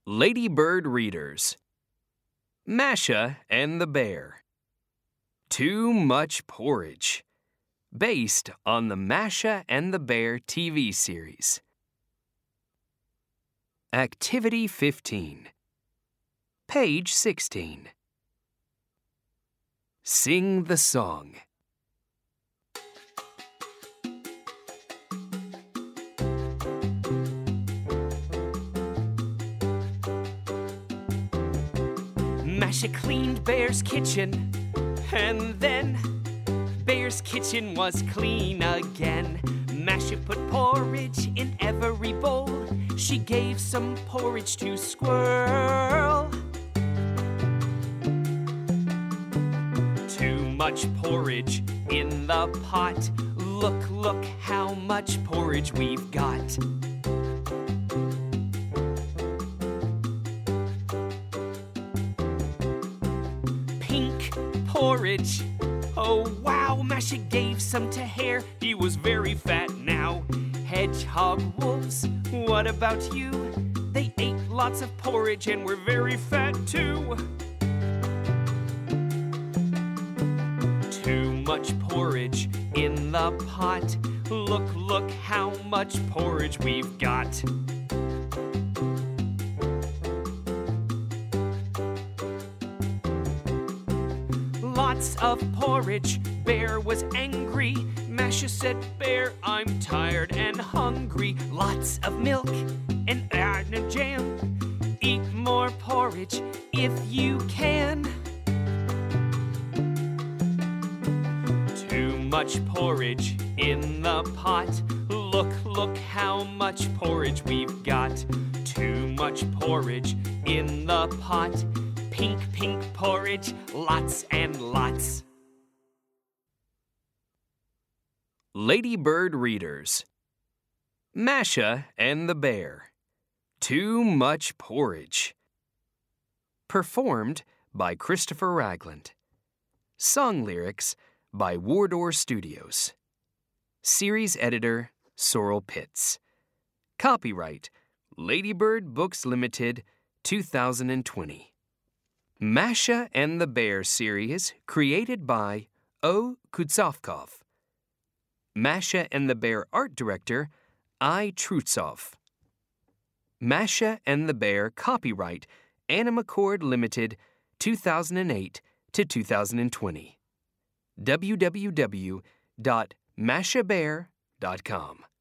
Lady Bird Readers. Masha and the Bear. Too Much Porridge. Based on the Masha and the Bear TV series. Activity 15. Page 16. Sing the song. Masha cleaned Bear's kitchen, and then Bear's kitchen was clean again. Masha put porridge in every bowl. She gave some porridge to Squirrel. Too much porridge in the pot. Look, look how much porridge we've got. Pink porridge. Oh wow, Masha gave some to Hare. He was very fat now. Hedgehog wolves, what about you? They ate lots of porridge and were very fat too. Too much porridge in the pot. Look, look how much porridge we've got. Lots of porridge. Bear was angry. Masha said, Bear, I'm tired and hungry. Lots of milk and jam. Eat more porridge if you can. Too much porridge in the pot. Look, look how much porridge we've got. Too much porridge in the pot. Pink, pink porridge, lots and lots. Lady Bird Readers. Masha and the Bear. Too Much Porridge. Performed by Christopher Ragland. Song lyrics by Wardour Studios. Series editor, Sorrel Pitts. Copyright, Lady Bird Books Limited, 2020. Masha and the Bear series created by O. Kutsovkov. Masha and the Bear art director, I. Trutsov. Masha and the Bear copyright, Animacord Limited, 2008 to 2020. www.mashabear.com